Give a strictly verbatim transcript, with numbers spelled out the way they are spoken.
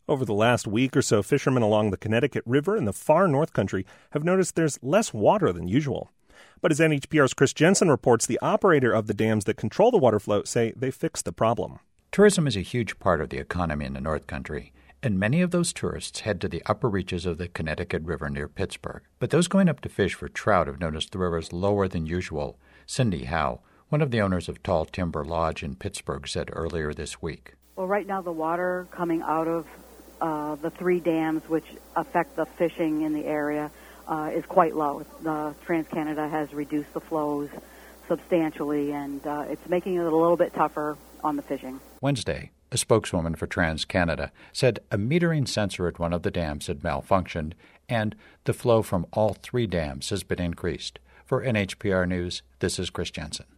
Over the last week or so, fishermen along the Connecticut River in the far North Country have noticed there's less water than usual. But as N H P R's Chris Jensen reports, the operator of the dams that control the water flow say they fixed the problem. Tourism is a huge part of the economy in the North Country, and many of those tourists head to the upper reaches of the Connecticut River near Pittsburgh. But those going up to fish for trout have noticed the river is lower than usual. Cindy Howe, one of the owners of Tall Timber Lodge in Pittsburgh, said earlier this week. Well, right now the water coming out of uh, the three dams, which affect the fishing in the area, uh, is quite low. The TransCanada has reduced the flows substantially, and uh, it's making it a little bit tougher on the fishing. Wednesday, a spokeswoman for TransCanada said a metering sensor at one of the dams had malfunctioned, and the flow from all three dams has been increased. For N H P R News, this is Chris Jensen.